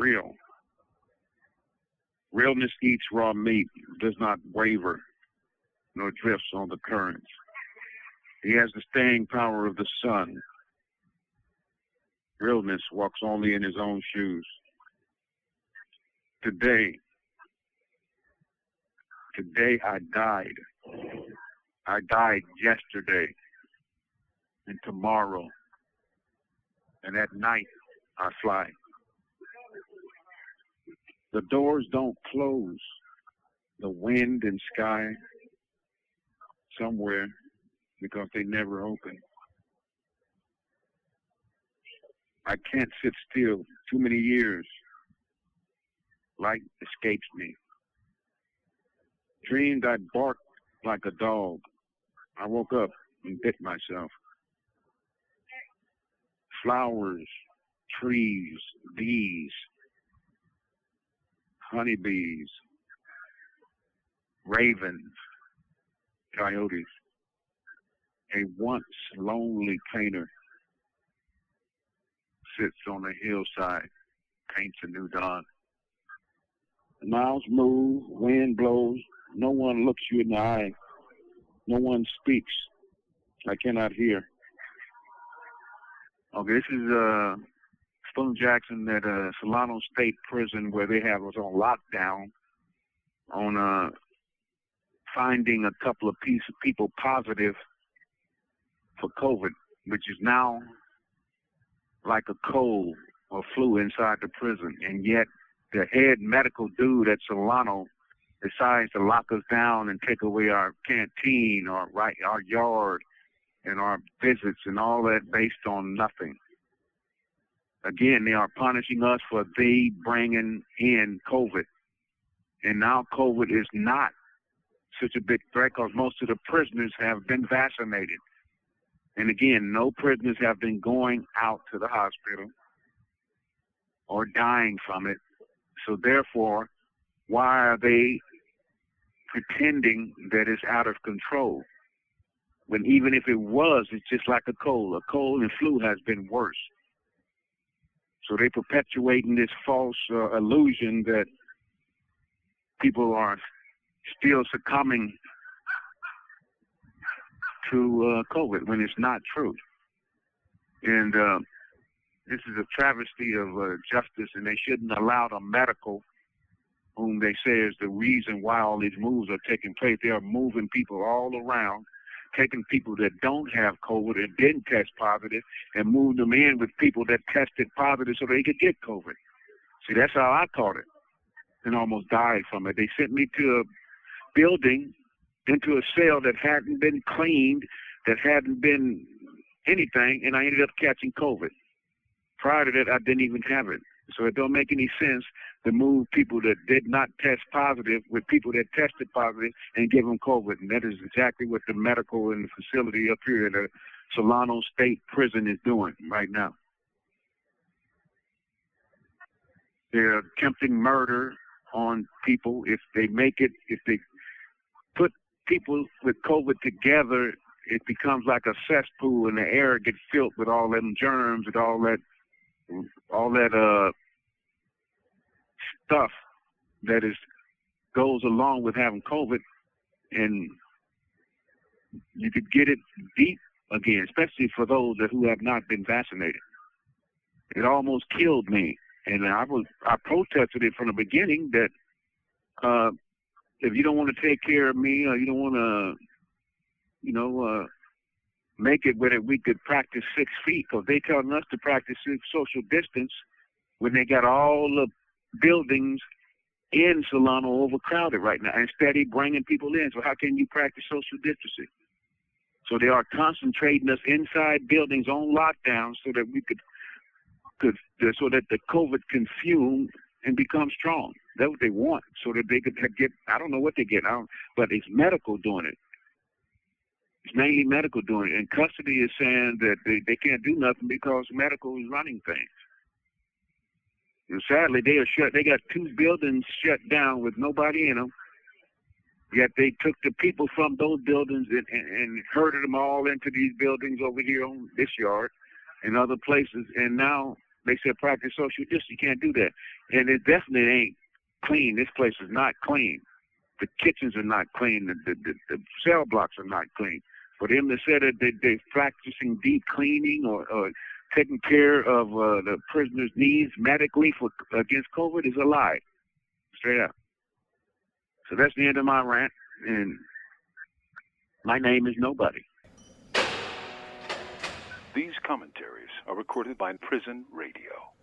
real. Realness eats raw meat, does not waver, nor drifts on the currents. He has the staying power of the sun. Realness walks only in his own shoes. Today I died. I died yesterday and tomorrow. And at night I fly. The doors don't close. The wind and sky somewhere because they never open. I can't sit still too many years. Light escapes me. Dreamed I barked like a dog. I woke up and bit myself. Flowers, trees, bees, honeybees, ravens, coyotes. A once lonely painter sits on a hillside, paints a new dawn. The miles move, wind blows, no one looks you in the eye, no one speaks. I cannot hear. Okay, this is Spoon Jackson at Solano State Prison where they have us on lockdown on finding a couple of people positive for COVID, which is now like a cold or flu inside the prison. And yet the head medical dude at Solano decides to lock us down and take away our canteen, our yard, and our visits and all that based on nothing. Again, they are punishing us for they bringing in COVID. And now COVID is not such a big threat because most of the prisoners have been vaccinated. And again, no prisoners have been going out to the hospital or dying from it. So therefore, why are they pretending that it's out of control? When even if it was, it's just like a cold. A cold and flu has been worse. So they're perpetuating this false illusion that people are still succumbing to COVID when it's not true. And this is a travesty of justice, and they shouldn't allow the medical, whom they say is the reason why all these moves are taking place. They are moving people all around, taking people that don't have COVID and didn't test positive and moved them in with people that tested positive so they could get COVID. See, that's how I caught it and almost died from it. They sent me to a building, into a cell that hadn't been cleaned, that hadn't been anything, and I ended up catching COVID. Prior to that, I didn't even have it. So it don't make any sense to move people that did not test positive with people that tested positive and give them COVID. And that is exactly what the medical and the facility up here at the Solano State Prison is doing right now. They're attempting murder on people if they put people with COVID together. It becomes like a cesspool, and the air gets filled with all them germs and all that stuff that goes along with having COVID, and you could get it deep again, especially for those who have not been vaccinated. It almost killed me, and I protested it from the beginning that if you don't want to take care of me, or you don't want to, make it where we could practice 6 feet, because they telling us to practice social distance when they got all the buildings in Solano overcrowded right now and steady bringing people in. So how can you practice social distancing? So they are concentrating us inside buildings on lockdown so that we so that the COVID can fume and become strong. That's what they want, so that they could get, I don't know what they get, but it's medical doing it. It's mainly medical doing it. And custody is saying that they can't do nothing because medical is running things. And sadly, they got 2 buildings shut down with nobody in them. Yet they took the people from those buildings and herded them all into these buildings over here on this yard and other places. And now They said practice social distance. You can't do that. And it definitely ain't clean. This place is not clean. The kitchens are not clean. The cell blocks are not clean. For them to say that they're practicing deep cleaning or taking care of the prisoners' needs medically against COVID is a lie. Straight up. So that's the end of my rant. And my name is Nobody. These commentaries are recorded by Prison Radio.